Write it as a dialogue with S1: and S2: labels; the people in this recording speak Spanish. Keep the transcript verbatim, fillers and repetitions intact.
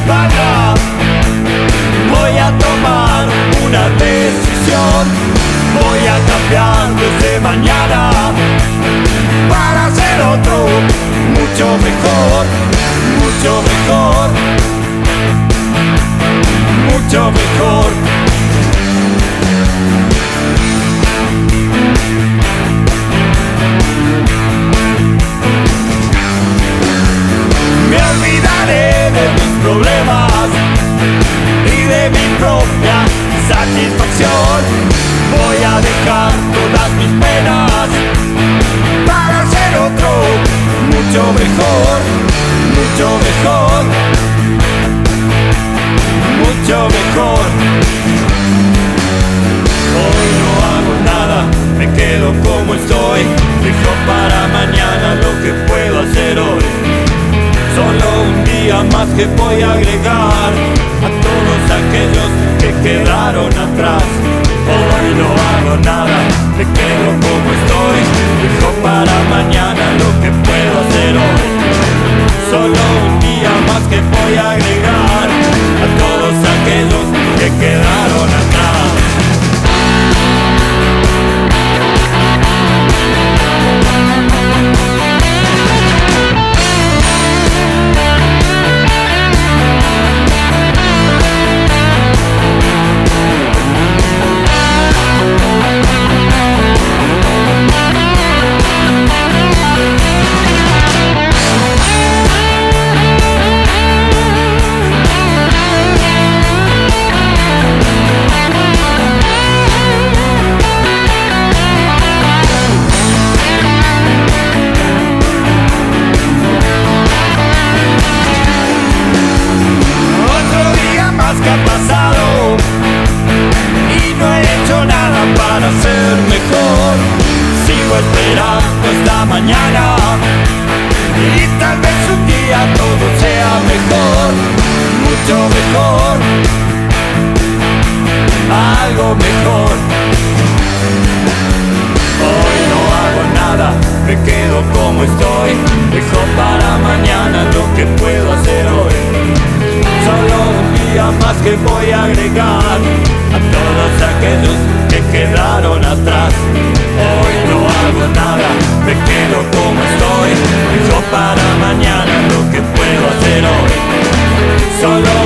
S1: espalda. Voy a tomar una decisión, voy a cambiar desde mañana para ser otro, mucho mejor, mucho mejor, mucho mejor. Me olvidaré de mis problemas y de mi propia satisfacción. Voy a dejar todas mis penas para ser otro, mucho mejor, mucho mejor, mucho mejor. Hoy no hago nada, me quedo como estoy. Dejo para mañana lo que puedo hacer hoy. Solo un día más que voy a agregar a todos aquellos que quedaron atrás. Hoy no hago nada, me quedo como estoy. Dejo para mañana lo que puedo hacer hoy. Solo un día más que voy a agregar a todos aquellos que quedaron atrás. Que voy a agregar a todos aquellos que quedaron atrás. Hoy no hago nada, me quedo como estoy. Dejo para mañana lo que puedo hacer hoy. Solo